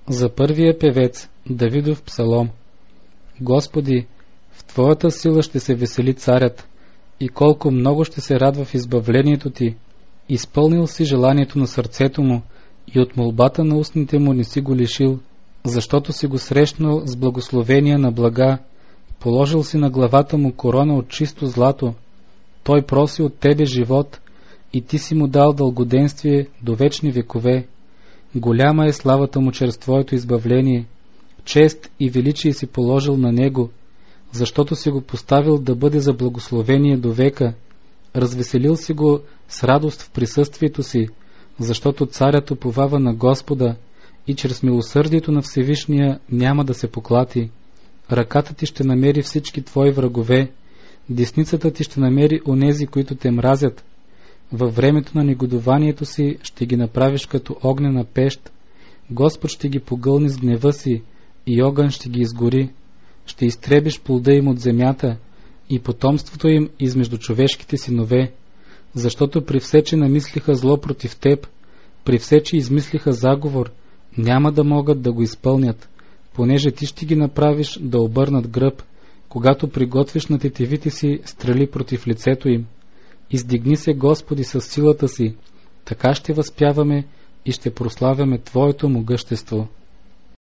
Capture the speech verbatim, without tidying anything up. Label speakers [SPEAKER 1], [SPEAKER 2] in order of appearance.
[SPEAKER 1] За първия певец, Давидов псалом. Господи, в Твоята сила ще се весели царят, и колко много ще се радва в избавлението Ти. Изпълнил си желанието на сърцето му и от молбата на устните му не си го лишил, защото си го срещнал с благословения на блага, положил си на главата му корона от чисто злато. Той проси от Тебе живот и Ти си му дал дългоденствие до вечни векове. Голяма е славата му чрез Твоето избавление. Чест и величие си положил на него, защото си го поставил да бъде за благословение до века. Развеселил си го с радост в присъствието си, защото царят уповава на Господа и чрез милосърдието на Всевишния няма да се поклати. Ръката ти ще намери всички твои врагове, десницата ти ще намери онези, които те мразят. Във времето на негодованието си ще ги направиш като огнена пещ. Господ ще ги погълни с гнева си и огън ще ги изгори. Ще изтребиш плода им от земята и потомството им измежду човешките синове, защото при все, че намислиха зло против теб, при все, че измислиха заговор, няма да могат да го изпълнят, понеже ти ще ги направиш да обърнат гръб, когато приготвиш на тетивите си стрели против лицето им. Издигни се, Господи, със силата си, така ще възпяваме и ще прославяме Твоето могъщество.